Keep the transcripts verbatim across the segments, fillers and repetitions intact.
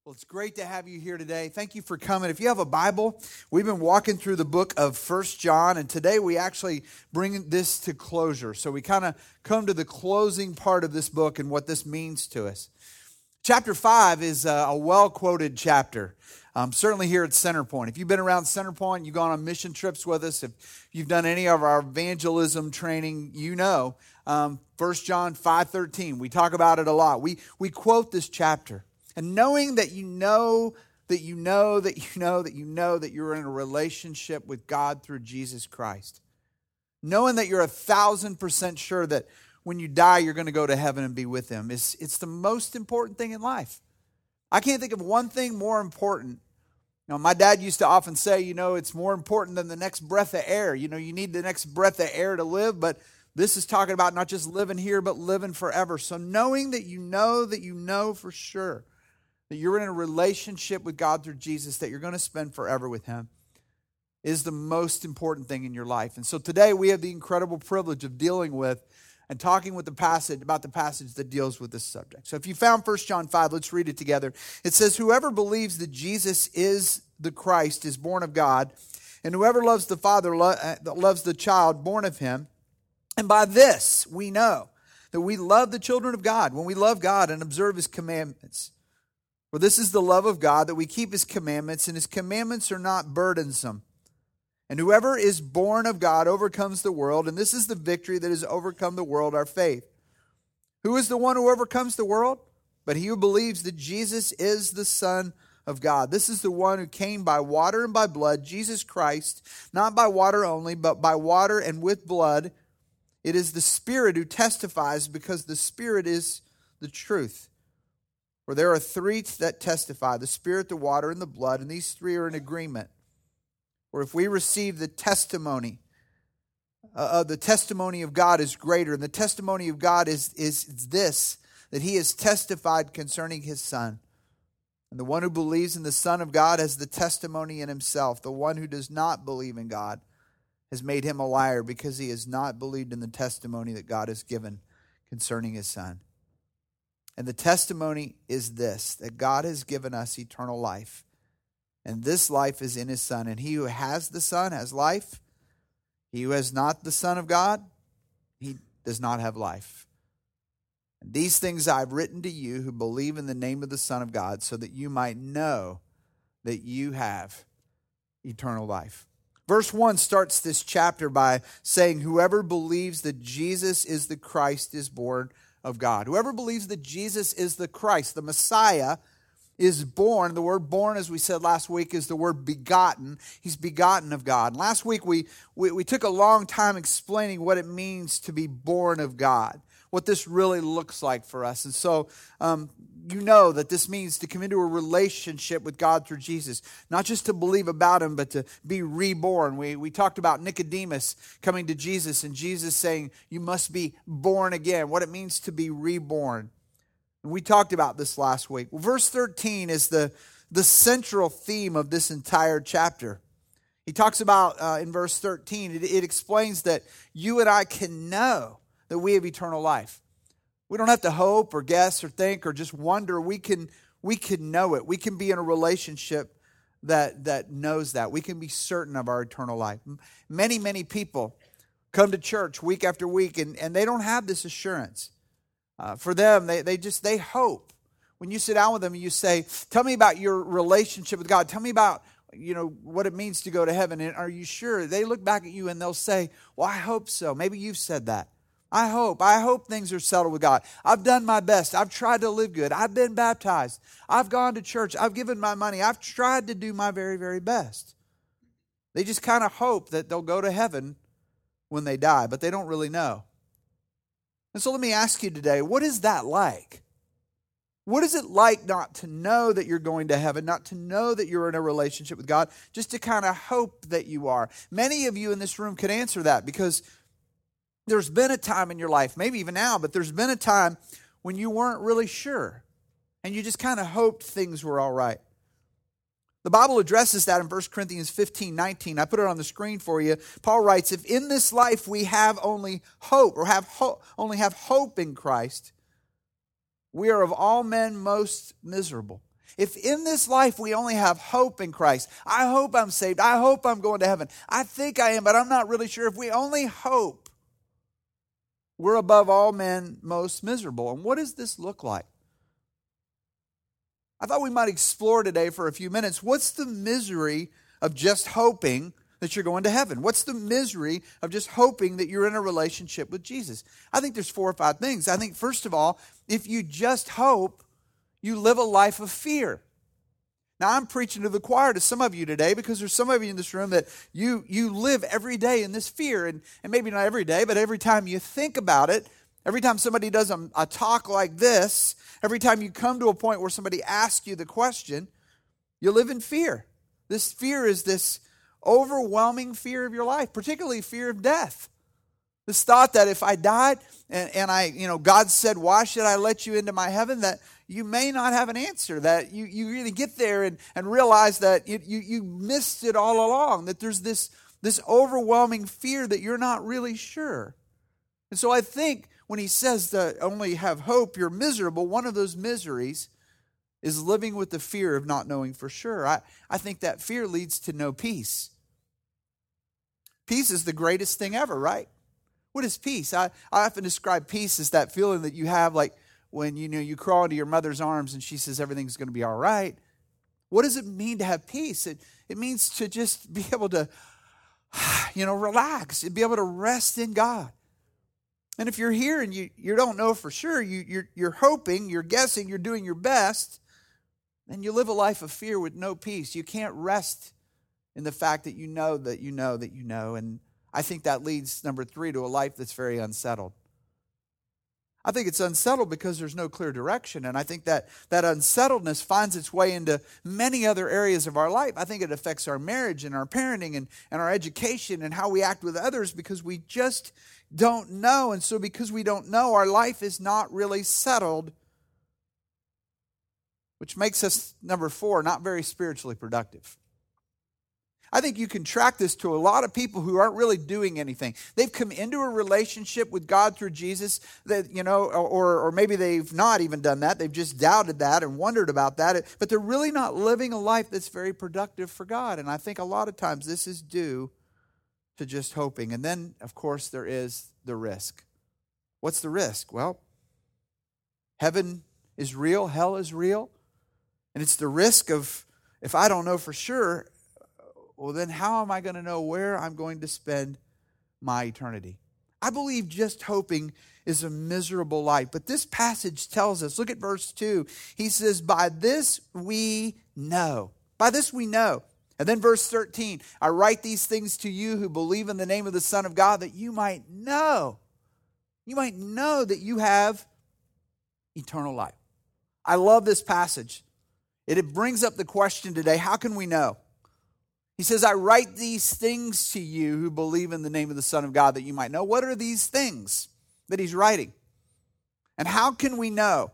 Well, it's great to have you here today. Thank you for coming. If you have a Bible, we've been walking through the book of First John, and today we actually bring this to closure. So we kind of come to the closing part of this book and what this means to us. Chapter five is a well-quoted chapter, um, certainly here at Centerpoint. If you've been around Centerpoint, you've gone on mission trips with us, if you've done any of our evangelism training, you know um, First John five thirteen. We talk about it a lot. We, we quote this chapter. And knowing that you know, that you know, that you know, that you know that you're in a relationship with God through Jesus Christ. Knowing that you're a thousand percent sure that when you die, you're going to go to heaven and be with Him. It's, it's the most important thing in life. I can't think of one thing more important. You know, my dad used to often say, you know, it's more important than the next breath of air. You know, you need the next breath of air to live, but this is talking about not just living here, but living forever. So knowing that you know that you know for sure that you're in a relationship with God through Jesus, that you're going to spend forever with Him, is the most important thing in your life. And so today we have the incredible privilege of dealing with and talking with the passage about the passage that deals with this subject. So if you found First John five, let's read it together. It says, "Whoever believes that Jesus is the Christ is born of God, and whoever loves the Father lo- loves the child born of Him. And by this we know that we love the children of God, when we love God and observe His commandments. For this is the love of God, that we keep His commandments, and His commandments are not burdensome. And whoever is born of God overcomes the world, and this is the victory that has overcome the world, our faith. Who is the one who overcomes the world? But he who believes that Jesus is the Son of God. This is the one who came by water and by blood, Jesus Christ, not by water only, but by water and with blood. It is the Spirit who testifies, because the Spirit is the truth. For there are three that testify, the Spirit, the water, and the blood, and these three are in agreement. For if we receive the testimony, uh, the testimony of God is greater, and the testimony of God is, is, is this, that He has testified concerning His Son. And the one who believes in the Son of God has the testimony in himself. The one who does not believe in God has made him a liar, because he has not believed in the testimony that God has given concerning His Son. And the testimony is this, that God has given us eternal life. And this life is in His Son. And he who has the Son has life. He who has not the Son of God, he does not have life. And these things I have written to you who believe in the name of the Son of God, so that you might know that you have eternal life." Verse one starts this chapter by saying, whoever believes that Jesus is the Christ is born of God. Whoever believes that Jesus is the Christ, the Messiah, is born. The word born, as we said last week, is the word begotten. He's begotten of God. And last week we, we, we took a long time explaining what it means to be born of God, what this really looks like for us. And so um, you know that this means to come into a relationship with God through Jesus, not just to believe about Him, but to be reborn. We, we talked about Nicodemus coming to Jesus and Jesus saying, you must be born again, what it means to be reborn. And we talked about this last week. Well, verse thirteen is the, the central theme of this entire chapter. He talks about, uh, in verse thirteen, it, it explains that you and I can know that we have eternal life. We don't have to hope or guess or think or just wonder. We can, we can know it. We can be in a relationship that, that knows that. We can be certain of our eternal life. Many, many people come to church week after week, and, and they don't have this assurance. Uh, for them, they, they just, they hope. When you sit down with them and you say, tell me about your relationship with God. Tell me about, you know, what it means to go to heaven. And are you sure? They look back at you and they'll say, well, I hope so. Maybe you've said that. I hope. I hope things are settled with God. I've done my best. I've tried to live good. I've been baptized. I've gone to church. I've given my money. I've tried to do my very, very best. They just kind of hope that they'll go to heaven when they die, but they don't really know. And so let me ask you today, what is that like? What is it like not to know that you're going to heaven, not to know that you're in a relationship with God, just to kind of hope that you are? Many of you in this room could answer that, because there's been a time in your life, maybe even now, but there's been a time when you weren't really sure, and you just kind of hoped things were all right. The Bible addresses that in First Corinthians fifteen nineteen. I put it on the screen for you. Paul writes, if in this life we have only hope, or have ho- only have hope in Christ, we are of all men most miserable. If in this life we only have hope in Christ, I hope I'm saved, I hope I'm going to heaven, I think I am, but I'm not really sure. If we only hope, we're above all men most miserable. And what does this look like? I thought we might explore today for a few minutes. What's the misery of just hoping that you're going to heaven? What's the misery of just hoping that you're in a relationship with Jesus? I think there's four or five things. I think, first of all, if you just hope, you live a life of fear. Now, I'm preaching to the choir to some of you today because there's some of you in this room that you, you live every day in this fear. And, and maybe not every day, but every time you think about it, every time somebody does a, a talk like this, every time you come to a point where somebody asks you the question, you live in fear. This fear is this overwhelming fear of your life, particularly fear of death. This thought that if I died and, and I, you know, God said, why should I let you into my heaven? That you may not have an answer, that you, you really get there and, and realize that you, you, you missed it all along, that there's this, this overwhelming fear that you're not really sure. And so I think when he says to only have hope, you're miserable, one of those miseries is living with the fear of not knowing for sure. I, I think that fear leads to no peace. Peace is the greatest thing ever, right? What is peace? I, I often describe peace as that feeling that you have like when you know you crawl into your mother's arms and she says everything's going to be all right. What does it mean to have peace? It, it means to just be able to, you know, relax and be able to rest in God. And if you're here and you, you don't know for sure, you, you're, you're hoping, you're guessing, you're doing your best, then you live a life of fear with no peace. You can't rest in the fact that you know that you know that you know. And I think that leads, number three, to a life that's very unsettled. I think it's unsettled because there's no clear direction. And I think that that unsettledness finds its way into many other areas of our life. I think it affects our marriage and our parenting and, and our education and how we act with others because we just don't know. And so because we don't know, our life is not really settled, which makes us, number four, not very spiritually productive. I think you can track this to a lot of people who aren't really doing anything. They've come into a relationship with God through Jesus, that you know, or or maybe they've not even done that. They've just doubted that and wondered about that. But they're really not living a life that's very productive for God. And I think a lot of times this is due to just hoping. And then, of course, there is the risk. What's the risk? Well, heaven is real, hell is real. And it's the risk of, if I don't know for sure, well, then how am I going to know where I'm going to spend my eternity? I believe just hoping is a miserable life. But this passage tells us, look at verse two. He says, by this we know. By this we know. And then verse thirteen, I write these things to you who believe in the name of the Son of God, that you might know. You might know that you have eternal life. I love this passage. It, it brings up the question today, how can we know? He says, I write these things to you who believe in the name of the Son of God, that you might know. What are these things that he's writing? And how can we know?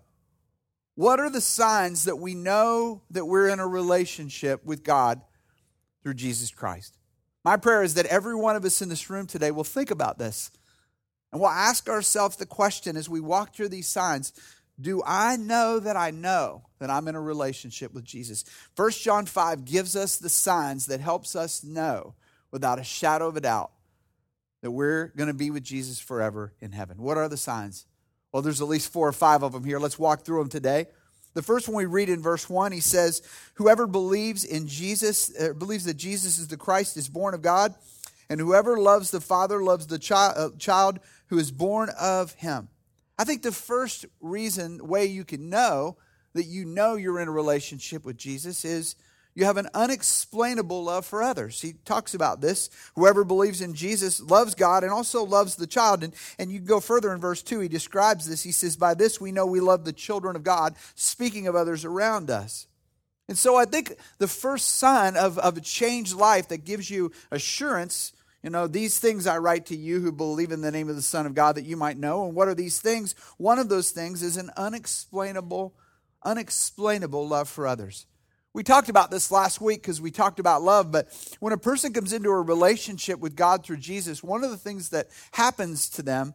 What are the signs that we know that we're in a relationship with God through Jesus Christ? My prayer is that every one of us in this room today will think about this. And we'll ask ourselves the question as we walk through these signs, do I know that I know that I'm in a relationship with Jesus? First John five gives us the signs that helps us know without a shadow of a doubt that we're going to be with Jesus forever in heaven. What are the signs? Well, there's at least four or five of them here. Let's walk through them today. The first one we read in verse one, he says, whoever believes in Jesus, uh, believes that Jesus is the Christ is born of God, and whoever loves the Father loves the chi- uh, child who is born of him. I think the first reason, way you can know that you know you're in a relationship with Jesus is you have an unexplainable love for others. He talks about this. Whoever believes in Jesus loves God and also loves the child. And, and you go further in verse two, he describes this. He says, by this we know we love the children of God, speaking of others around us. And so I think the first sign of, of a changed life that gives you assurance, you know, these things I write to you who believe in the name of the Son of God, that you might know. And what are these things? One of those things is an unexplainable, unexplainable love for others. We talked about this last week because we talked about love, but when a person comes into a relationship with God through Jesus, one of the things that happens to them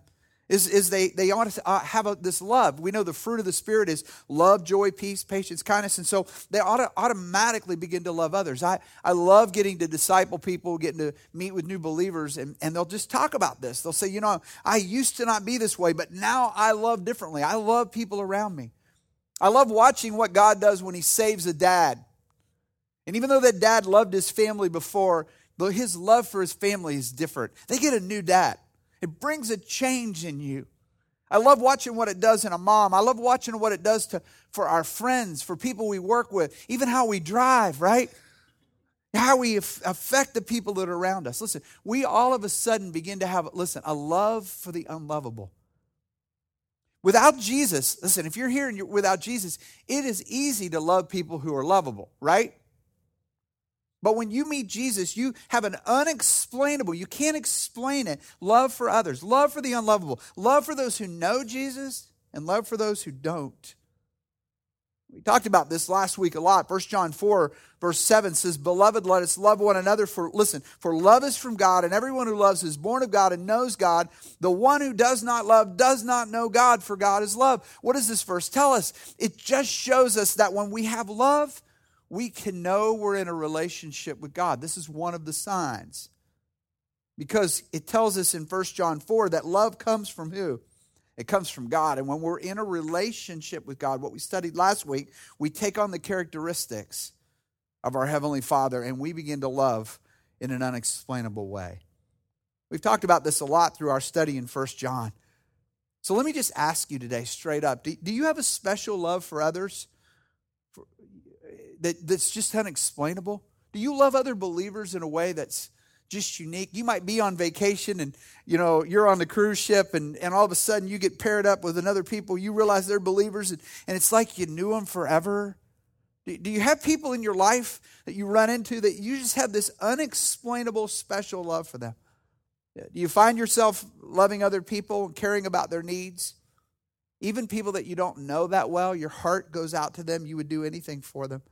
Is, is they, they ought to uh, have a, this love. We know the fruit of the Spirit is love, joy, peace, patience, kindness. And so they ought to automatically begin to love others. I, I love getting to disciple people, getting to meet with new believers, and, and they'll just talk about this. They'll say, you know, I used to not be this way, but now I love differently. I love people around me. I love watching what God does when he saves a dad. And even though that dad loved his family before, but his love for his family is different. They get a new dad. It brings a change in you. I love watching what it does in a mom. I love watching what it does to for our friends, for people we work with, even how we drive, right? How we affect the people that are around us. Listen, we all of a sudden begin to have, listen, a love for the unlovable. Without Jesus, listen, if you're here and you're without Jesus, it is easy to love people who are lovable, right? But when you meet Jesus, you have an unexplainable, you can't explain it, love for others, love for the unlovable, love for those who know Jesus, and love for those who don't. We talked about this last week a lot. First John four, verse seven says, Beloved, let us love one another. For listen, for love is from God, and everyone who loves is born of God and knows God. The one who does not love does not know God, for God is love. What does this verse tell us? It just shows us that when we have love, we can know we're in a relationship with God. This is one of the signs. Because it tells us in First John four that love comes from who? It comes from God. And when we're in a relationship with God, what we studied last week, we take on the characteristics of our Heavenly Father and we begin to love in an unexplainable way. We've talked about this a lot through our study in First John. So let me just ask you today straight up, do, do you have a special love for others? That, that's just unexplainable? Do you love other believers in a way that's just unique? You might be on vacation and, you know, you're on the cruise ship and, and all of a sudden you get paired up with another people. You realize they're believers and, and it's like you knew them forever. Do, do you have people in your life that you run into that you just have this unexplainable special love for them? Do you find yourself loving other people and caring about their needs? Even people that you don't know that well, your heart goes out to them. You would do anything for them.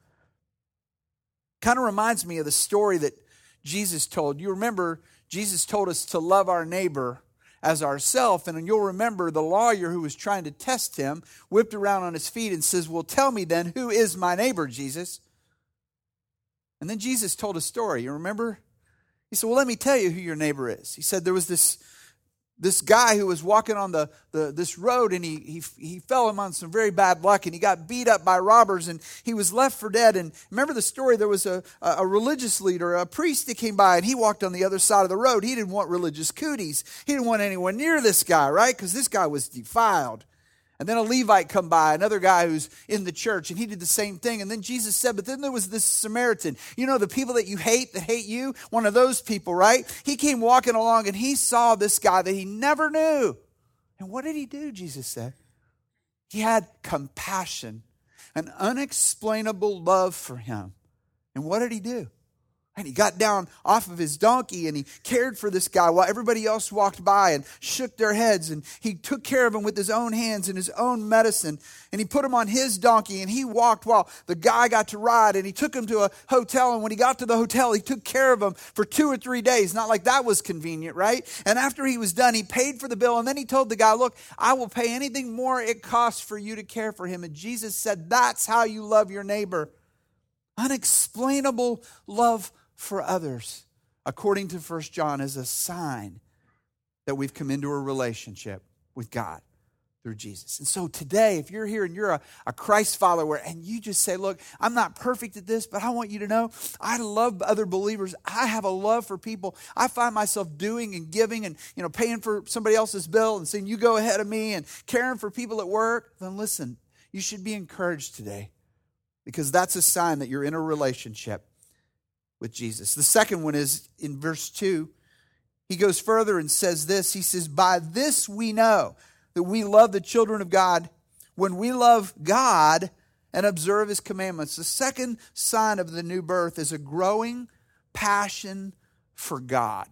Kind of reminds me of the story that Jesus told. You remember Jesus told us to love our neighbor as ourselves. And you'll remember the lawyer who was trying to test him whipped around on his feet and says, well, tell me then, who is my neighbor, Jesus? And then Jesus told a story. You remember? He said, well, let me tell you who your neighbor is. He said there was this This guy who was walking on the, the this road and he, he he fell among some very bad luck and he got beat up by robbers and he was left for dead. And remember the story, there was a, a religious leader, a priest that came by and he walked on the other side of the road. He didn't want religious cooties. He didn't want anyone near this guy, right? Because this guy was defiled. And then a Levite come by, another guy who's in the church, and he did the same thing. And then Jesus said, but then there was this Samaritan. You know, the people that you hate, that hate you, one of those people, right? He came walking along, and he saw this guy that he never knew. And what did he do, Jesus said? He had compassion, an unexplainable love for him. And what did he do? And he got down off of his donkey and he cared for this guy while everybody else walked by and shook their heads. And he took care of him with his own hands and his own medicine. And he put him on his donkey and he walked while the guy got to ride. And he took him to a hotel. And when he got to the hotel, he took care of him for two or three days. Not like that was convenient, right? And after he was done, he paid for the bill. And then he told the guy, look, I will pay anything more it costs for you to care for him. And Jesus said, that's how you love your neighbor. Unexplainable love for others, according to First John, is a sign that we've come into a relationship with God through Jesus. And so today, if you're here and you're a, a Christ follower and you just say, look, I'm not perfect at this, but I want you to know I love other believers. I have a love for people. I find myself doing and giving and, you know, paying for somebody else's bill and saying, you go ahead of me, and caring for people at work. Then listen, you should be encouraged today, because that's a sign that you're in a relationship with Jesus. The second one is in verse two. He goes further and says this. He says, by this we know that we love the children of God, when we love God and observe his commandments. The second sign of the new birth is a growing passion for God.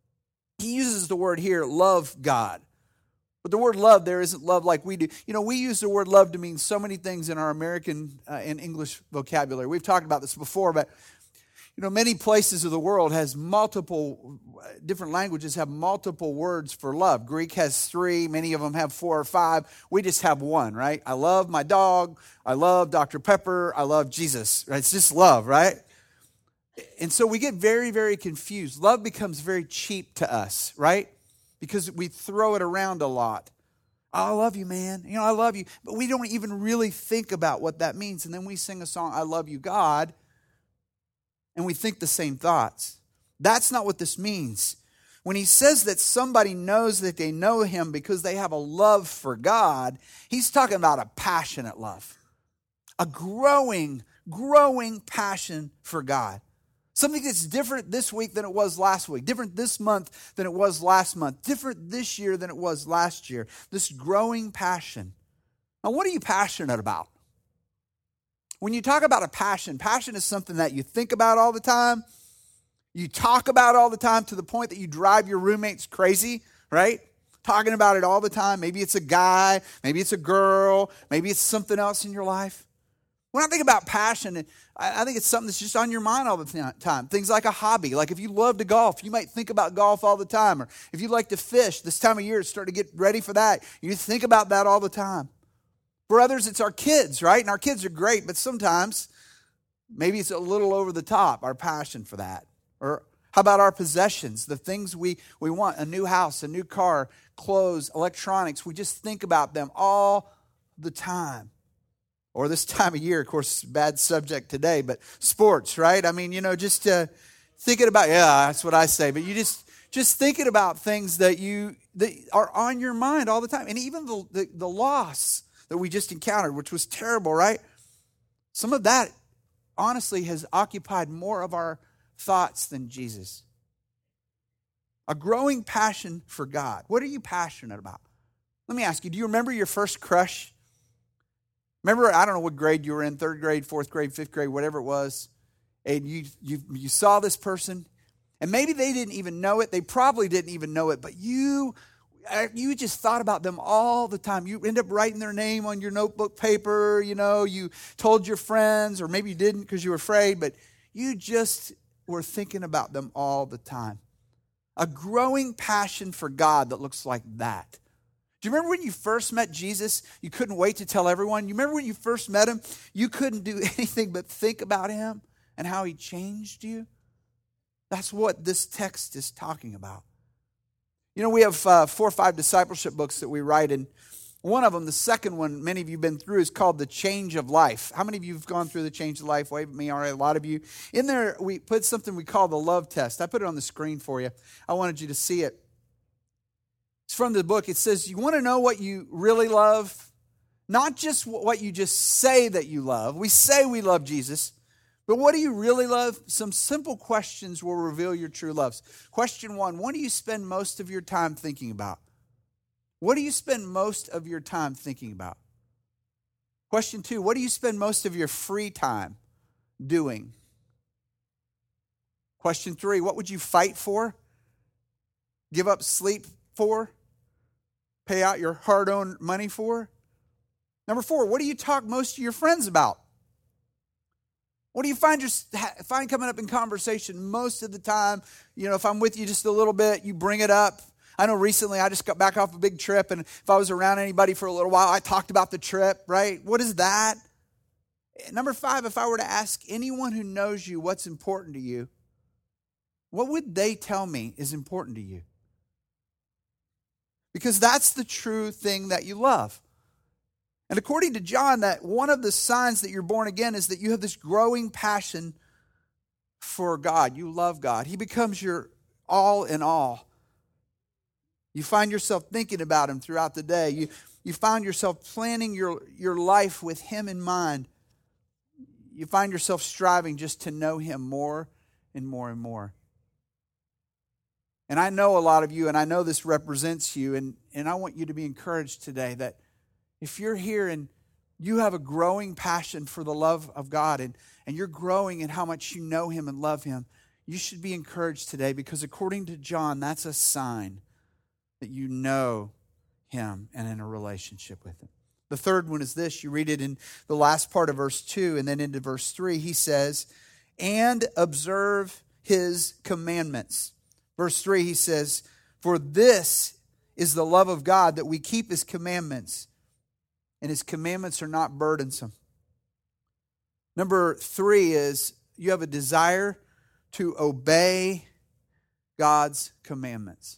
He uses the word here, love God. But the word love there isn't love like we do. You know, we use the word love to mean so many things in our American uh, and English vocabulary. We've talked about this before, but You know, many places of the world has multiple, different languages have multiple words for love. Greek has three, many of them have four or five. We just have one, right? I love my dog. I love Doctor Pepper. I love Jesus. It's just love, right? And so we get very, very confused. Love becomes very cheap to us, right? Because we throw it around a lot. Oh, I love you, man. You know, I love you. But we don't even really think about what that means. And then we sing a song, I love you, God. And we think the same thoughts. That's not what this means. When he says that somebody knows that they know him because they have a love for God, he's talking about a passionate love. A growing, growing passion for God. Something that's different this week than it was last week. Different this month than it was last month. Different this year than it was last year. This growing passion. Now, what are you passionate about? When you talk about a passion, passion is something that you think about all the time. You talk about all the time to the point that you drive your roommates crazy, right? Talking about it all the time. Maybe it's a guy, maybe it's a girl, maybe it's something else in your life. When I think about passion, I think it's something that's just on your mind all the time. Things like a hobby. Like if you love to golf, you might think about golf all the time. Or if you like to fish, this time of year, it's starting to get ready for that. You think about that all the time. For others, it's our kids, right? And our kids are great, but sometimes maybe it's a little over the top, our passion for that. Or how about our possessions, the things we, we want, a new house, a new car, clothes, electronics. We just think about them all the time. Or this time of year, of course, bad subject today, but sports, right? I mean, you know, just uh, thinking about, yeah, that's what I say, but you just just thinking about things that you that are on your mind all the time. And even the, the, the loss that we just encountered, which was terrible, right? Some of that, honestly, has occupied more of our thoughts than Jesus. A growing passion for God. What are you passionate about? Let me ask you, do you remember your first crush? Remember, I don't know what grade you were in, third grade, fourth grade, fifth grade, whatever it was, and you you you saw this person, and maybe they didn't even know it. They probably didn't even know it, but you you just thought about them all the time. You end up writing their name on your notebook paper, you know, you told your friends, or maybe you didn't because you were afraid, but you just were thinking about them all the time. A growing passion for God that looks like that. Do you remember when you first met Jesus, you couldn't wait to tell everyone? You remember when you first met him, you couldn't do anything but think about him and how he changed you? That's what this text is talking about. You know, we have uh, four or five discipleship books that we write, and one of them, the second one, many of you have been through, is called The Change of Life. How many of you have gone through The Change of Life? Wave at me, all right, a lot of you. In there, we put something we call the love test. I put it on the screen for you. I wanted you to see it. It's from the book. It says, you want to know what you really love? Not just what you just say that you love. We say we love Jesus, but what do you really love? Some simple questions will reveal your true loves. Question one, what do you spend most of your time thinking about? What do you spend most of your time thinking about? Question two, what do you spend most of your free time doing? Question three, what would you fight for? Give up sleep for? Pay out your hard-earned money for? Number four, what do you talk most to your friends about? What do you find your, find coming up in conversation most of the time? You know, if I'm with you just a little bit, you bring it up. I know recently I just got back off a big trip, and if I was around anybody for a little while, I talked about the trip, right? What is that? Number five, if I were to ask anyone who knows you what's important to you, what would they tell me is important to you? Because that's the true thing that you love. And according to John, that one of the signs that you're born again is that you have this growing passion for God. You love God. He becomes your all in all. You find yourself thinking about him throughout the day. You, you find yourself planning your, your life with him in mind. You find yourself striving just to know him more and more and more. And I know a lot of you, and I know this represents you, and, and I want you to be encouraged today that if you're here and you have a growing passion for the love of God, and, and you're growing in how much you know him and love him, you should be encouraged today, because according to John, that's a sign that you know him and in a relationship with him. The third one is this. You read it in the last part of verse two and then into verse three. He says, and observe his commandments. Verse three, he says, for this is the love of God, that we keep his commandments, and his commandments are not burdensome. Number three is you have a desire to obey God's commandments.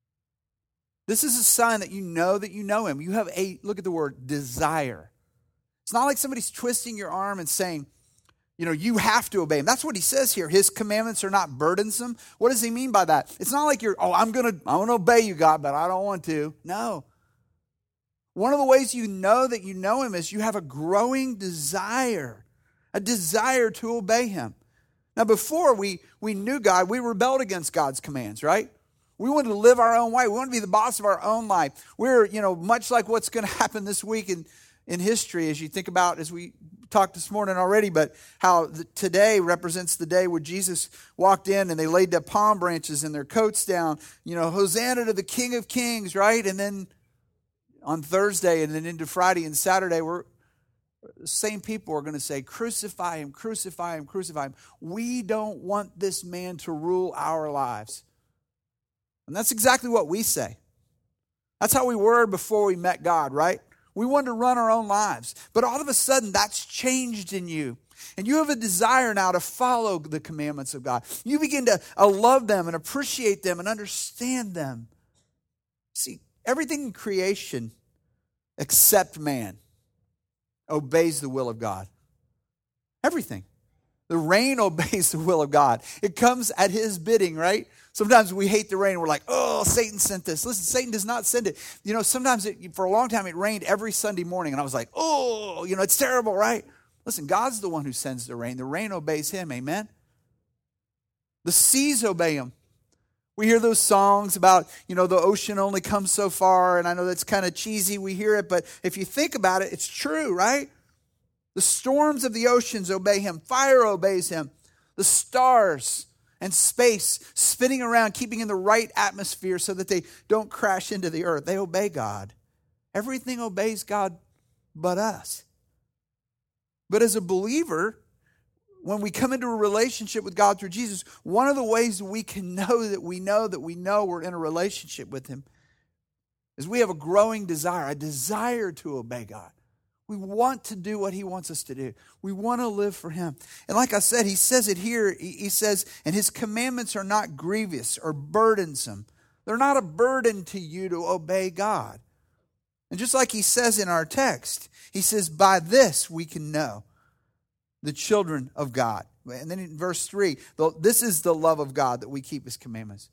This is a sign that you know that you know him. You have a, look at the word, desire. It's not like somebody's twisting your arm and saying, you know, you have to obey him. That's what he says here. His commandments are not burdensome. What does he mean by that? It's not like you're, oh, I'm going to I'm going to obey you, God, but I don't want to. No. One of the ways you know that you know him is you have a growing desire, a desire to obey him. Now, before we, we knew God, we rebelled against God's commands, right? We wanted to live our own way. We wanted to be the boss of our own life. We're, you know, much like what's going to happen this week in, in history, as you think about, as we talked this morning already, but how the, today represents the day where Jesus walked in and they laid their palm branches and their coats down. You know, Hosanna to the King of Kings, right? And then on Thursday and then into Friday and Saturday, we're the same people are going to say, crucify him, crucify him, crucify him. We don't want this man to rule our lives. And that's exactly what we say. That's how we were before we met God, right? We wanted to run our own lives. But all of a sudden, that's changed in you. And you have a desire now to follow the commandments of God. You begin to uh, love them and appreciate them and understand them. See, everything in creation except man obeys the will of God. Everything. The rain obeys the will of God. It comes at his bidding, right? Sometimes we hate the rain. We're like, oh, Satan sent this. Listen, Satan does not send it. You know, sometimes it, for a long time it rained every Sunday morning. And I was like, oh, you know, it's terrible, right? Listen, God's the one who sends the rain. The rain obeys him, amen? The seas obey him. We hear those songs about, you know, the ocean only comes so far. And I know that's kind of cheesy. We hear it. But if you think about it, it's true, right? The storms of the oceans obey him. Fire obeys him. The stars and space spinning around, keeping in the right atmosphere so that they don't crash into the earth. They obey God. Everything obeys God but us. But as a believer, when we come into a relationship with God through Jesus, one of the ways we can know that we know that we know we're in a relationship with him is we have a growing desire, a desire to obey God. We want to do what he wants us to do. We want to live for him. And like I said, he says it here. He says, and his commandments are not grievous or burdensome. They're not a burden to you to obey God. And just like he says in our text, he says, by this we can know the children of God. And then in verse three, this is the love of God, that we keep his commandments.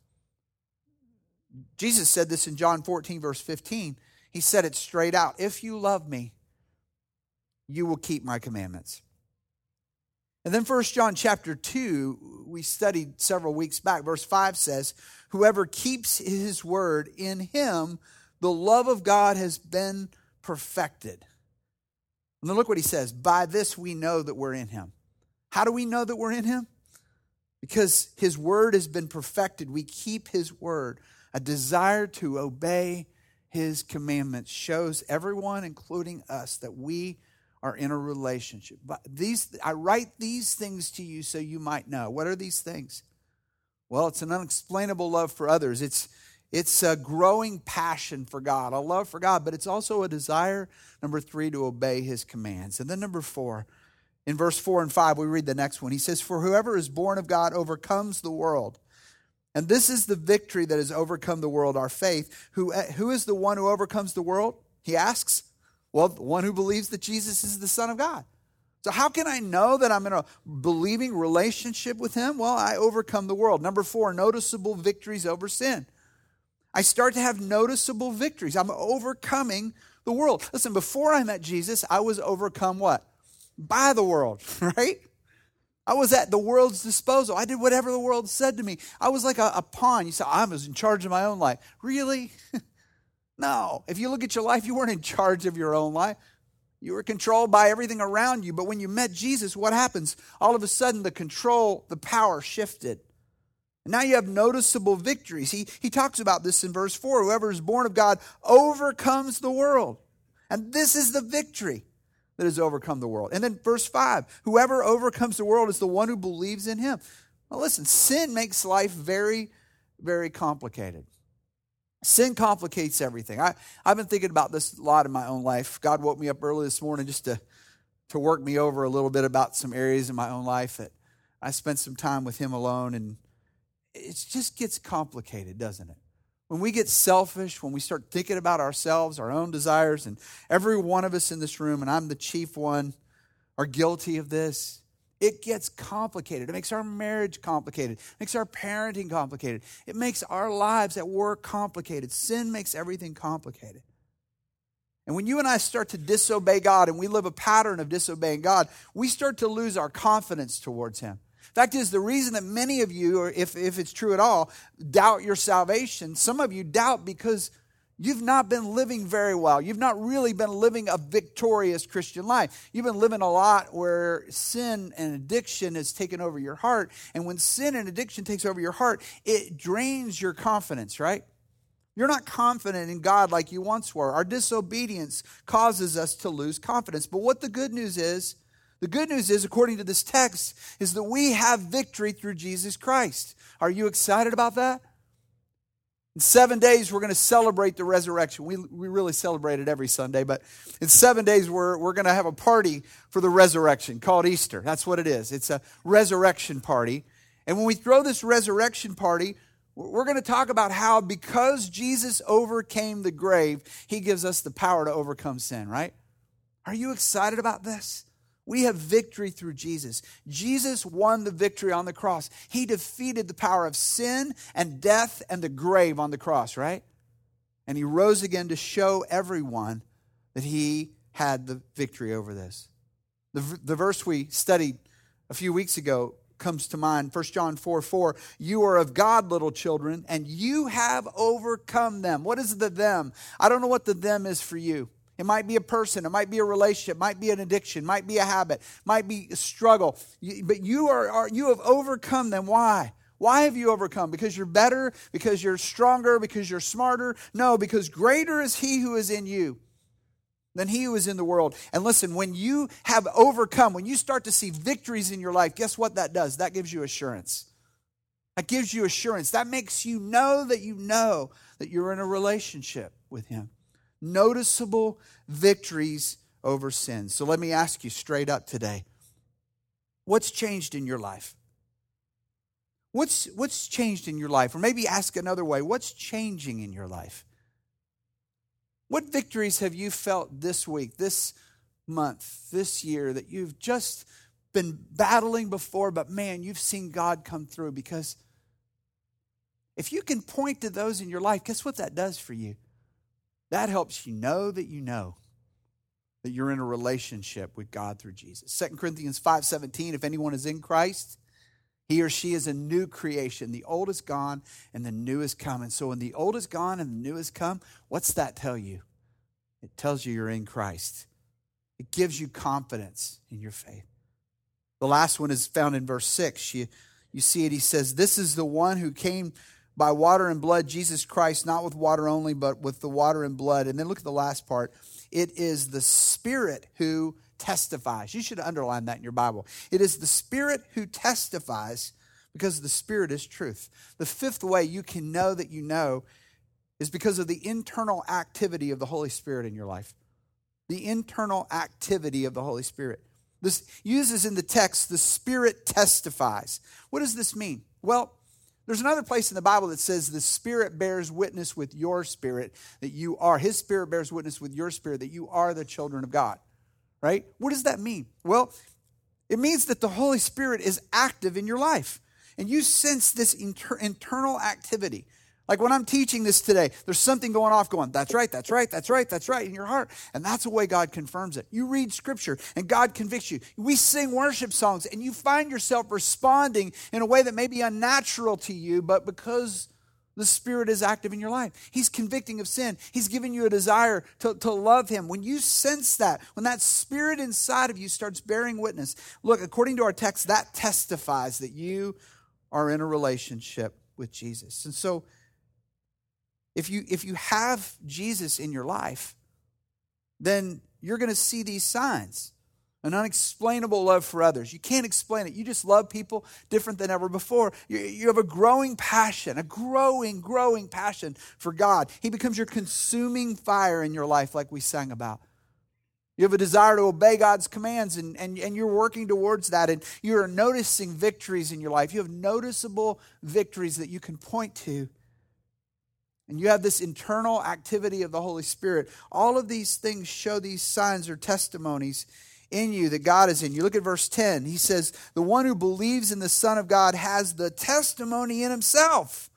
Jesus said this in John fourteen, verse fifteen. He said it straight out. If you love me, you will keep my commandments. And then First John chapter two, we studied several weeks back. Verse five says, whoever keeps his word, in him the love of God has been perfected. And then look what he says. By this we know that we're in him. How do we know that we're in him? Because his word has been perfected. We keep his word. A desire to obey his commandments shows everyone, including us, that we are in a relationship. But these, I write these things to you so you might know. What are these things? Well, it's an unexplainable love for others. It's It's a growing passion for God, a love for God, but it's also a desire, number three, to obey his commands. And then number four, in verse four and five, we read the next one. He says, for whoever is born of God overcomes the world. And this is the victory that has overcome the world, our faith. Who, who is the one who overcomes the world? He asks. Well, the one who believes that Jesus is the Son of God. So how can I know that I'm in a believing relationship with him? Well, I overcome the world. Number four, noticeable victories over sin. I start to have noticeable victories. I'm overcoming the world. Listen, before I met Jesus, I was overcome what? By the world, right? I was at the world's disposal. I did whatever the world said to me. I was like a, a pawn. You say, I was in charge of my own life. Really? No. If you look at your life, you weren't in charge of your own life. You were controlled by everything around you. But when you met Jesus, what happens? All of a sudden, the control, the power shifted. Now you have noticeable victories. He, he talks about this in verse four. Whoever is born of God overcomes the world. And this is the victory. that has overcome the world. And then verse five, whoever overcomes the world is the one who believes in him. Well, listen, sin makes life very, very complicated. Sin complicates everything. I, I've been thinking about this a lot in my own life. God woke me up early this morning just to, to work me over a little bit about some areas in my own life that I spent some time with him alone, and it just gets complicated, doesn't it? When we get selfish, when we start thinking about ourselves, our own desires, and every one of us in this room, and I'm the chief one, are guilty of this, it gets complicated. It makes our marriage complicated. It makes our parenting complicated. It makes our lives at work complicated. Sin makes everything complicated. And when you and I start to disobey God and we live a pattern of disobeying God, we start to lose our confidence towards him. Fact is, the reason that many of you, or if, if it's true at all, doubt your salvation, some of you doubt because you've not been living very well. You've not really been living a victorious Christian life. You've been living a lot where sin and addiction has taken over your heart. And when sin and addiction takes over your heart, it drains your confidence, right? You're not confident in God like you once were. Our disobedience causes us to lose confidence. But what the good news is, the good news is, according to this text, is that we have victory through Jesus Christ. Are you excited about that? In seven days, we're going to celebrate the resurrection. We, we really celebrate it every Sunday, but in seven days, we're, we're going to have a party for the resurrection called Easter. That's what it is. It's a resurrection party. And when we throw this resurrection party, we're going to talk about how because Jesus overcame the grave, he gives us the power to overcome sin, right? Are you excited about this? We have victory through Jesus. Jesus won the victory on the cross. He defeated the power of sin and death and the grave on the cross, right? And he rose again to show everyone that he had the victory over this. The, the verse we studied a few weeks ago comes to mind, First John four four. You are of God, little children, and you have overcome them. What is the them? I don't know what the them is for you. It might be a person, it might be a relationship, might be an addiction, might be a habit, might be a struggle. But you are, are you have overcome them. Why? Why have you overcome? Because you're better, because you're stronger, because you're smarter? No, because greater is he who is in you than he who is in the world. And listen, when you have overcome, when you start to see victories in your life, guess what that does? That gives you assurance. That gives you assurance. That makes you know that you know that you're in a relationship with him. Noticeable victories over sin. So let me ask you straight up today, what's changed in your life? What's, what's changed in your life? Or maybe ask another way, what's changing in your life? What victories have you felt this week, this month, this year that you've just been battling before, but man, you've seen God come through? Because if you can point to those in your life, guess what that does for you? That helps you know that you know that you're in a relationship with God through Jesus. Second Corinthians five seventeen, if anyone is in Christ, he or she is a new creation. The old is gone and the new is come. And so when the old is gone and the new is come, what's that tell you? It tells you you're in Christ. It gives you confidence in your faith. The last one is found in verse six. You, you see it, he says, this is the one who came by water and blood, Jesus Christ, not with water only, but with the water and blood. And then look at the last part. It is the Spirit who testifies. You should underline that in your Bible. It is the Spirit who testifies, because the Spirit is truth. The fifth way you can know that you know is because of the internal activity of the Holy Spirit in your life. The internal activity of the Holy Spirit. This uses in the text, the Spirit testifies. What does this mean? Well, there's another place in the Bible that says the Spirit bears witness with your spirit that you are. His Spirit bears witness with your spirit that you are the children of God. Right? What does that mean? Well, it means that the Holy Spirit is active in your life. And you sense this inter- internal activity. Like when I'm teaching this today, there's something going off going, that's right, that's right, that's right, that's right in your heart. And that's the way God confirms it. You read Scripture and God convicts you. We sing worship songs and you find yourself responding in a way that may be unnatural to you, but because the Spirit is active in your life. He's convicting of sin. He's giving you a desire to, to love him. When you sense that, when that Spirit inside of you starts bearing witness, look, according to our text, that testifies that you are in a relationship with Jesus. And so, If you if you have Jesus in your life, then you're going to see these signs. An unexplainable love for others. You can't explain it. You just love people different than ever before. You, you have a growing passion, a growing, growing passion for God. He becomes your consuming fire in your life, like we sang about. You have a desire to obey God's commands, and, and, and you're working towards that, and you're noticing victories in your life. You have noticeable victories that you can point to. And you have this internal activity of the Holy Spirit. All of these things show these signs or testimonies in you that God is in you. Look at verse ten. He says, the one who believes in the Son of God has the testimony in himself.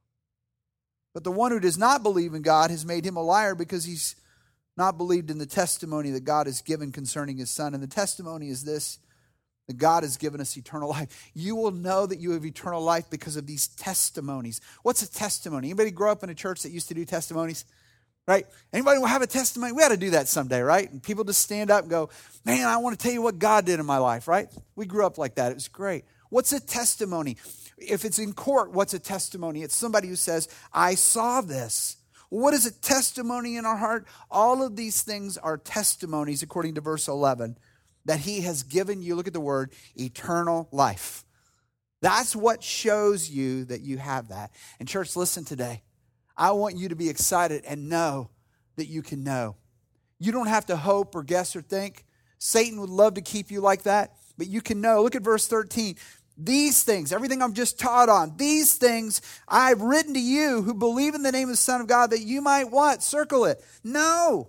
But the one who does not believe in God has made him a liar, because he's not believed in the testimony that God has given concerning his Son. And the testimony is this, that God has given us eternal life. You will know that you have eternal life because of these testimonies. What's a testimony? Anybody grow up in a church that used to do testimonies? Right? Anybody will have a testimony? We ought to do that someday, right? And people just stand up and go, man, I want to tell you what God did in my life, right? We grew up like that. It was great. What's a testimony? If it's in court, what's a testimony? It's somebody who says, I saw this. What is a testimony in our heart? All of these things are testimonies, according to verse eleven, that he has given you, look at the word, eternal life. That's what shows you that you have that. And church, listen today. I want you to be excited and know that you can know. You don't have to hope or guess or think. Satan would love to keep you like that, but you can know. Look at verse thirteen. These things, everything I've just taught on, these things I've written to you who believe in the name of the Son of God, that you might what? Circle it. Know.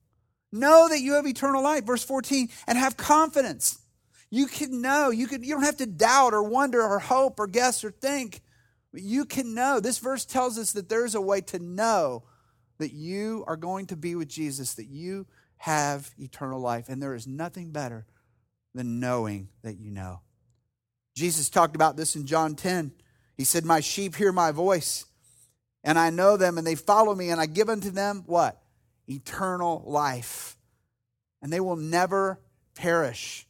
Know that you have eternal life. Verse fourteen, and have confidence. You can know. You can. You don't have to doubt or wonder or hope or guess or think. You can know. This verse tells us that there's a way to know that you are going to be with Jesus, that you have eternal life. And there is nothing better than knowing that you know. Jesus talked about this in John ten. He said, my sheep hear my voice, and I know them, and they follow me, and I give unto them what? Eternal life. And they will never perish,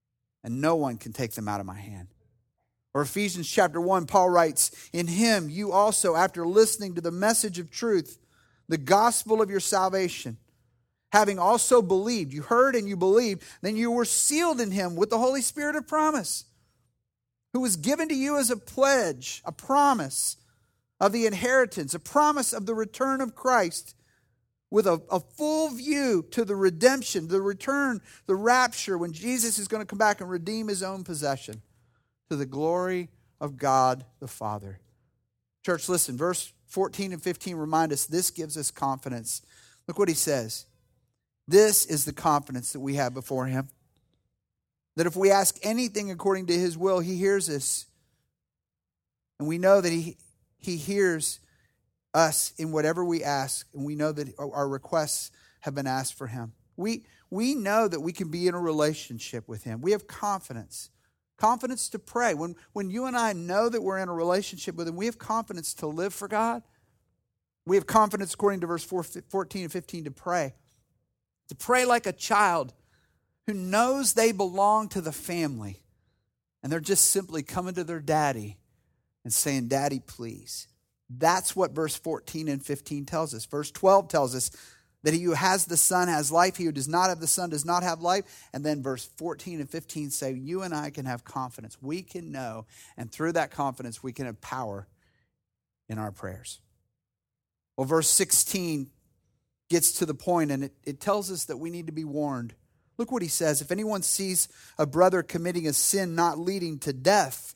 and no one can take them out of my hand. Or Ephesians chapter one, Paul writes, in him you also, after listening to the message of truth, the gospel of your salvation, having also believed, you heard and you believed, then you were sealed in him with the Holy Spirit of promise, who was given to you as a pledge, a promise of the inheritance, a promise of the return of Christ, with a, a full view to the redemption, the return, the rapture, when Jesus is going to come back and redeem his own possession, to the glory of God the Father. Church, listen, verse fourteen and fifteen remind us this gives us confidence. Look what he says. This is the confidence that we have before him, that if we ask anything according to his will, he hears us. And we know that he, he hears us in whatever we ask, and we know that our requests have been asked for him. We, we know that we can be in a relationship with him. We have confidence. Confidence to pray. When, when you and I know that we're in a relationship with him, we have confidence to live for God. We have confidence, according to verse fourteen and fifteen, to pray. To pray like a child who knows they belong to the family, and they're just simply coming to their daddy and saying, Daddy, please. That's what verse fourteen and fifteen tells us. Verse twelve tells us that he who has the Son has life. He who does not have the Son does not have life. And then verse fourteen and fifteen say, you and I can have confidence. We can know, and through that confidence, we can have power in our prayers. Well, verse sixteen gets to the point, and it, it tells us that we need to be warned. Look what he says. If anyone sees a brother committing a sin not leading to death,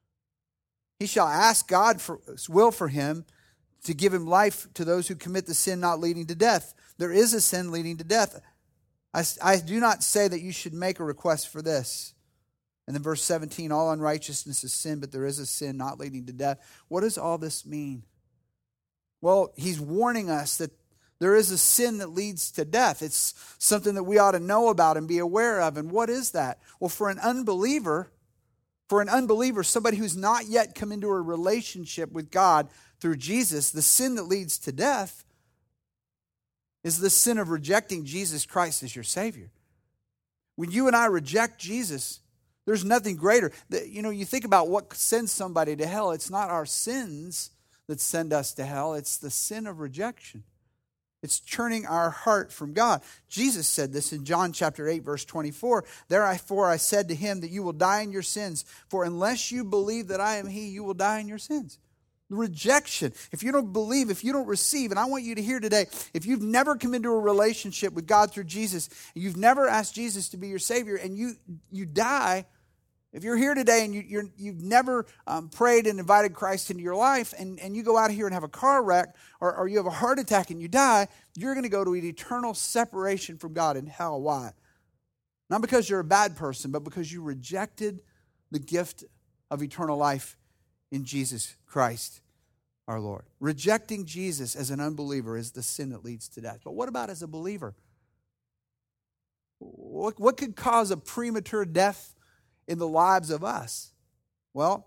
he shall ask God for his will for him to give him life to those who commit the sin not leading to death. There is a sin leading to death. I, I do not say that you should make a request for this. And then verse seventeen, all unrighteousness is sin, but there is a sin not leading to death. What does all this mean? Well, he's warning us that there is a sin that leads to death. It's something that we ought to know about and be aware of. And what is that? Well, for an unbeliever, for an unbeliever, somebody who's not yet come into a relationship with God through Jesus, the sin that leads to death is the sin of rejecting Jesus Christ as your Savior. When you and I reject Jesus, there's nothing greater. You know, you think about what sends somebody to hell. It's not our sins that send us to hell. It's the sin of rejection. It's turning our heart from God. Jesus said this in John chapter eight, verse twenty-four. Therefore I said to him that you will die in your sins, for unless you believe that I am he, you will die in your sins. Rejection. If you don't believe, if you don't receive, and I want you to hear today, if you've never come into a relationship with God through Jesus, you've never asked Jesus to be your Savior, and you you die, if you're here today and you, you're, you've never um, prayed and invited Christ into your life, and, and you go out here and have a car wreck, or, or you have a heart attack and you die, you're going to go to an eternal separation from God in hell. Why? Not because you're a bad person, but because you rejected the gift of eternal life in Jesus Christ, our Lord. Rejecting Jesus as an unbeliever is the sin that leads to death. But what about as a believer? What, what could cause a premature death in the lives of us? Well,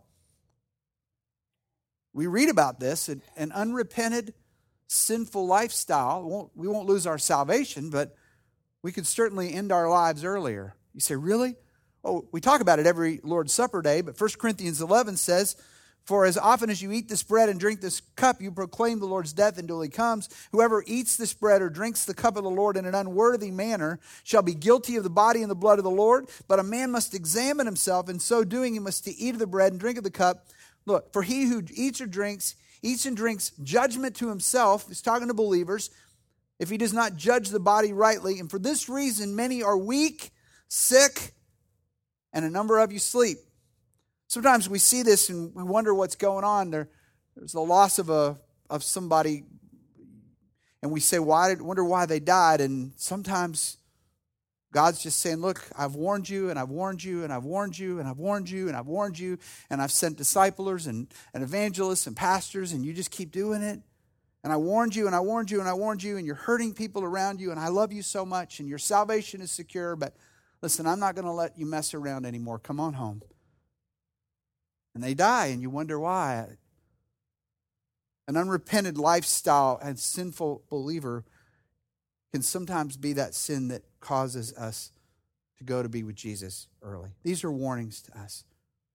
we read about this, an, an unrepented, sinful lifestyle. We won't, we won't lose our salvation, but we could certainly end our lives earlier. You say, really? Oh, we talk about it every Lord's Supper day, but First Corinthians eleven says, for as often as you eat this bread and drink this cup, you proclaim the Lord's death until he comes. Whoever eats this bread or drinks the cup of the Lord in an unworthy manner shall be guilty of the body and the blood of the Lord. But a man must examine himself, and so doing he must eat of the bread and drink of the cup. Look, for he who eats or drinks, eats and drinks judgment to himself, he's talking to believers, if he does not judge the body rightly. And for this reason, many are weak, sick, and a number of you sleep. Sometimes we see this and we wonder what's going on. There, there's the loss of a of somebody, and we say, "Why? Wonder why they died." And sometimes God's just saying, "Look, I've warned you, and I've warned you, and I've warned you, and I've warned you, and I've warned you, and I've sent disciplers and, and evangelists and pastors, and you just keep doing it. And I warned you, and I warned you, and I warned you, and you're hurting people around you, and I love you so much, and your salvation is secure. But listen, I'm not going to let you mess around anymore. Come on home." And they die, and you wonder why. An unrepented lifestyle and sinful believer can sometimes be that sin that causes us to go to be with Jesus early. These are warnings to us.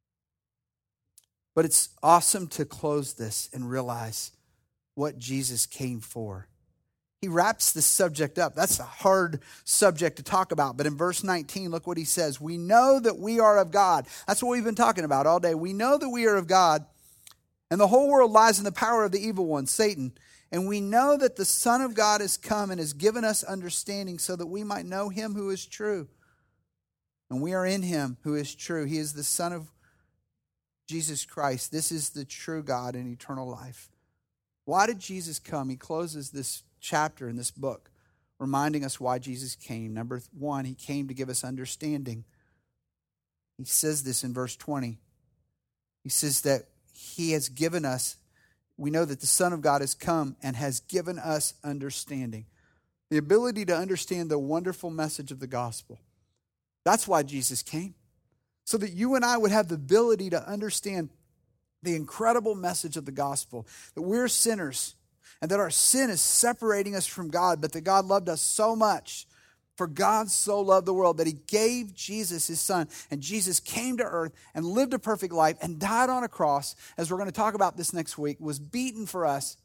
But it's awesome to close this and realize what Jesus came for. He wraps this subject up. That's a hard subject to talk about. But in verse nineteen, look what he says. We know that we are of God. That's what we've been talking about all day. We know that we are of God, and the whole world lies in the power of the evil one, Satan. And we know that the Son of God has come and has given us understanding so that we might know him who is true. And we are in him who is true. He is the Son of Jesus Christ. This is the true God and eternal life. Why did Jesus come? He closes this chapter in this book reminding us why Jesus came. Number one, he came to give us understanding. He says this in verse twenty. He says that he has given us, we know that the Son of God has come and has given us understanding. The ability to understand the wonderful message of the gospel. That's why Jesus came. So that you and I would have the ability to understand the incredible message of the gospel. That we're sinners and that our sin is separating us from God, but that God loved us so much. For God so loved the world that he gave Jesus his son. And Jesus came to earth and lived a perfect life and died on a cross, as we're going to talk about this next week, was beaten for us,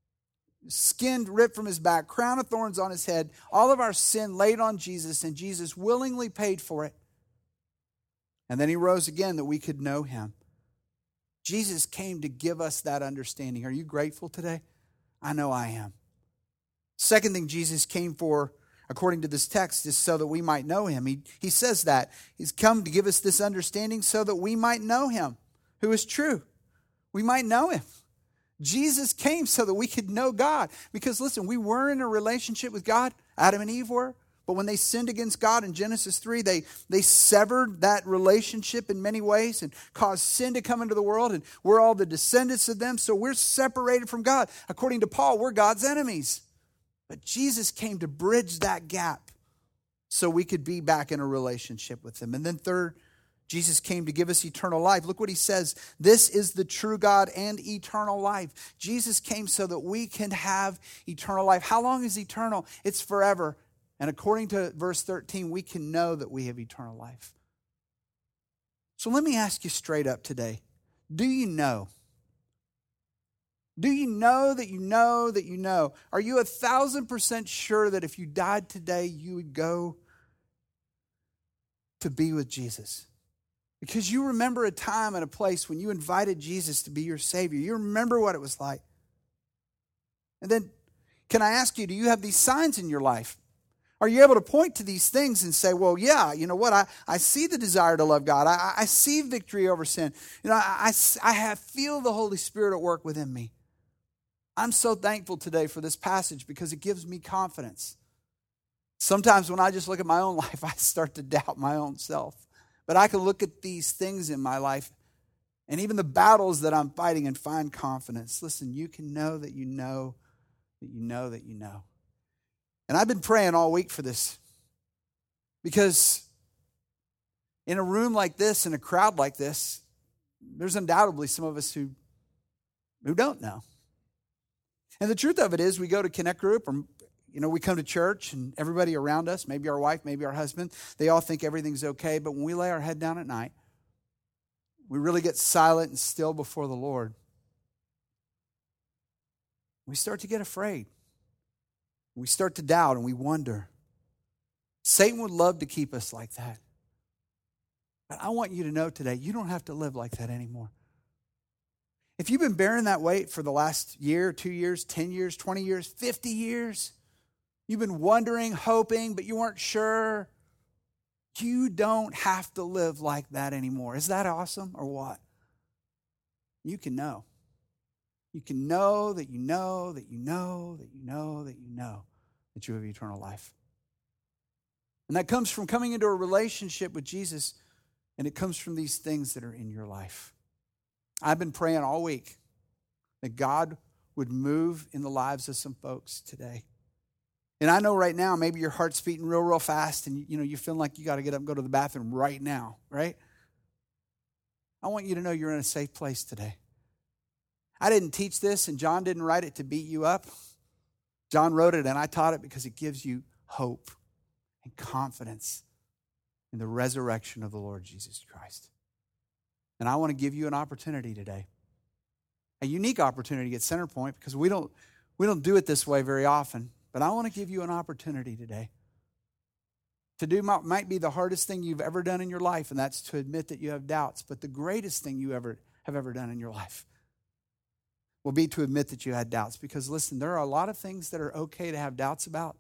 skin ripped from his back, crown of thorns on his head, all of our sin laid on Jesus, and Jesus willingly paid for it. And then he rose again that we could know him. Jesus came to give us that understanding. Are you grateful today? I know I am. Second thing Jesus came for, according to this text, is so that we might know him. He, he says that. He's come to give us this understanding so that we might know him, who is true. We might know him. Jesus came so that we could know God. Because listen, we were in a relationship with God. Adam and Eve were. But when they sinned against God in Genesis three, they, they severed that relationship in many ways and caused sin to come into the world. And we're all the descendants of them. So we're separated from God. According to Paul, we're God's enemies. But Jesus came to bridge that gap so we could be back in a relationship with him. And then third, Jesus came to give us eternal life. Look what he says. This is the true God and eternal life. Jesus came so that we can have eternal life. How long is eternal? It's forever. And according to verse thirteen, we can know that we have eternal life. So let me ask you straight up today. Do you know? Do you know that you know that you know? Are you a thousand percent sure that if you died today, you would go to be with Jesus? Because you remember a time and a place when you invited Jesus to be your Savior. You remember what it was like. And then, can I ask you, do you have these signs in your life? Are you able to point to these things and say, well, yeah, you know what? I, I see the desire to love God. I, I see victory over sin. You know, I, I, I have, feel the Holy Spirit at work within me. I'm so thankful today for this passage because it gives me confidence. Sometimes when I just look at my own life, I start to doubt my own self. But I can look at these things in my life and even the battles that I'm fighting and find confidence. Listen, you can know that you know that you know that you know. And I've been praying all week for this because in a room like this, in a crowd like this, there's undoubtedly some of us who, who don't know. And the truth of it is we go to Connect Group or you know, we come to church and everybody around us, maybe our wife, maybe our husband, they all think everything's okay. But when we lay our head down at night, we really get silent and still before the Lord. We start to get afraid. We start to doubt and we wonder. Satan would love to keep us like that. But I want you to know today, you don't have to live like that anymore. If you've been bearing that weight for the last year, two years, ten years, twenty years, fifty years, you've been wondering, hoping, but you weren't sure, you don't have to live like that anymore. Is that awesome or what? You can know. You can know that you know that you know that you know that you know that you have eternal life. And that comes from coming into a relationship with Jesus, and it comes from these things that are in your life. I've been praying all week that God would move in the lives of some folks today. And I know right now, maybe your heart's beating real, real fast, and you know you're feeling like you got to get up and go to the bathroom right now, right? I want you to know you're in a safe place today. I didn't teach this, and John didn't write it to beat you up. John wrote it, and I taught it because it gives you hope and confidence in the resurrection of the Lord Jesus Christ. And I want to give you an opportunity today, a unique opportunity at Center Point, because we don't we don't do it this way very often. But I want to give you an opportunity today to do might, might be the hardest thing you've ever done in your life, and that's to admit that you have doubts. But the greatest thing you ever have ever done in your life will be to admit that you had doubts. Because listen, there are a lot of things that are okay to have doubts about,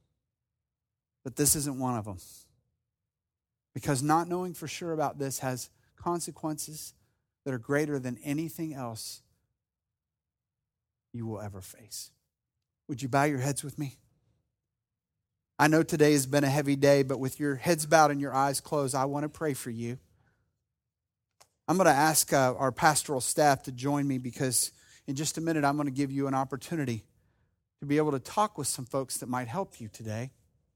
but this isn't one of them. Because not knowing for sure about this has consequences that are greater than anything else you will ever face. Would you bow your heads with me? I know today has been a heavy day, but with your heads bowed and your eyes closed, I want to pray for you. I'm going to ask uh, our pastoral staff to join me because in just a minute, I'm going to give you an opportunity to be able to talk with some folks that might help you today.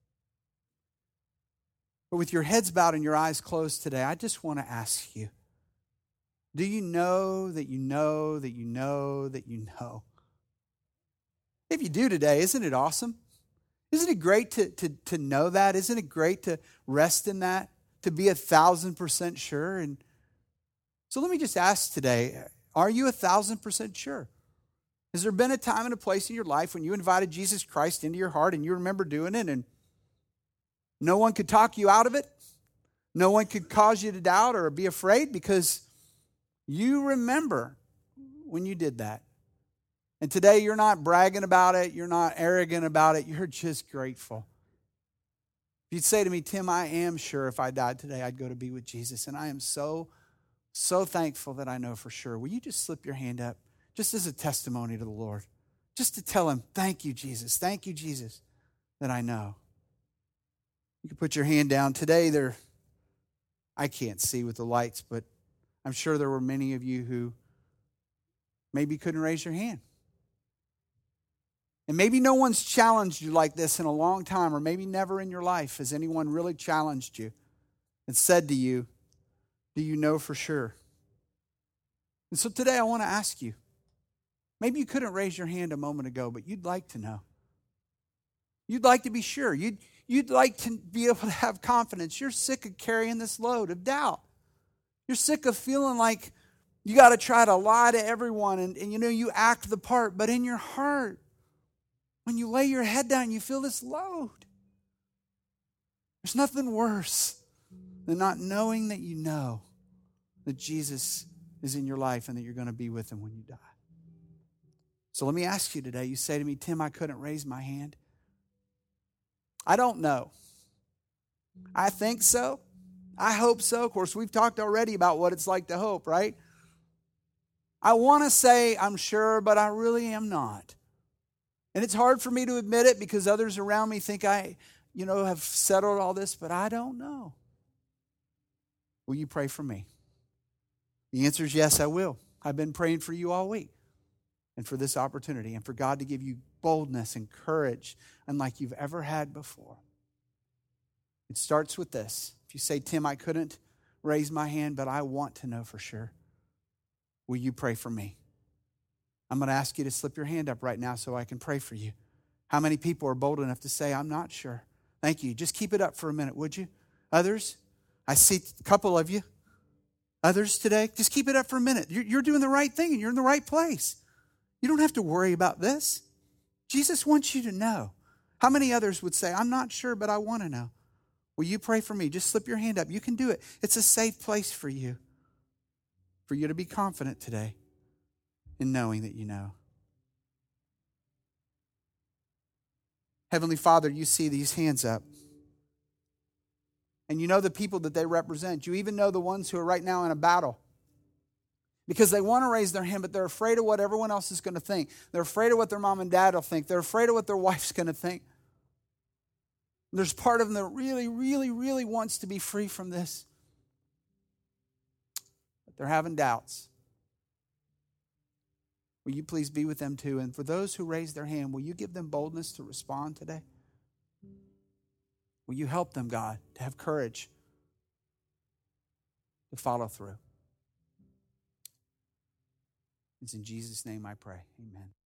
But with your heads bowed and your eyes closed today, I just want to ask you, do you know that you know that you know that you know? If you do today, isn't it awesome? Isn't it great to, to, to know that? Isn't it great to rest in that? To be a thousand percent sure? And so let me just ask today, are you a thousand percent sure? Has there been a time and a place in your life when you invited Jesus Christ into your heart and you remember doing it and no one could talk you out of it? No one could cause you to doubt or be afraid because you remember when you did that. And today you're not bragging about it. You're not arrogant about it. You're just grateful. If you'd say to me, Tim, I am sure if I died today, I'd go to be with Jesus. And I am so, so thankful that I know for sure. Will you just slip your hand up just as a testimony to the Lord? Just to tell him, thank you, Jesus. Thank you, Jesus, that I know. You can put your hand down. Today, there, I can't see with the lights, but I'm sure there were many of you who maybe couldn't raise your hand. And maybe no one's challenged you like this in a long time, or maybe never in your life has anyone really challenged you and said to you, do you know for sure? And so today I want to ask you, maybe you couldn't raise your hand a moment ago, but you'd like to know. You'd like to be sure. You'd, you'd like to be able to have confidence. You're sick of carrying this load of doubt. You're sick of feeling like You got to try to lie to everyone, and, and you know, you act the part, but in your heart, when you lay your head down, you feel this load. There's nothing worse than not knowing that you know that Jesus is in your life and that you're going to be with him when you die. So let me ask you today, you say to me, Tim, I couldn't raise my hand. I don't know. I think so. I hope so. Of course, we've talked already about what it's like to hope, right? I want to say I'm sure, but I really am not. And it's hard for me to admit it because others around me think I, you know, have settled all this, but I don't know. Will you pray for me? The answer is yes, I will. I've been praying for you all week and for this opportunity and for God to give you boldness and courage unlike you've ever had before. It starts with this. If you say, Tim, I couldn't raise my hand, but I want to know for sure, will you pray for me? I'm going to ask you to slip your hand up right now so I can pray for you. How many people are bold enough to say, I'm not sure? Thank you. Just keep it up for a minute, would you? Others? I see a couple of you. Others today? Just keep it up for a minute. You're, you're doing the right thing and you're in the right place. You don't have to worry about this. Jesus wants you to know. How many others would say, I'm not sure, but I want to know? Will you pray for me? Just slip your hand up. You can do it. It's a safe place for you. For you to be confident today in knowing that you know. Heavenly Father, you see these hands up. And you know the people that they represent. You even know the ones who are right now in a battle. Because they want to raise their hand, but they're afraid of what everyone else is going to think. They're afraid of what their mom and dad will think. They're afraid of what their wife's going to think. There's part of them that really, really, really wants to be free from this. But they're having doubts. Will you please be with them too? And for those who raise their hand, will you give them boldness to respond today? Will you help them, God, to have courage to follow through? It's in Jesus' name I pray. Amen.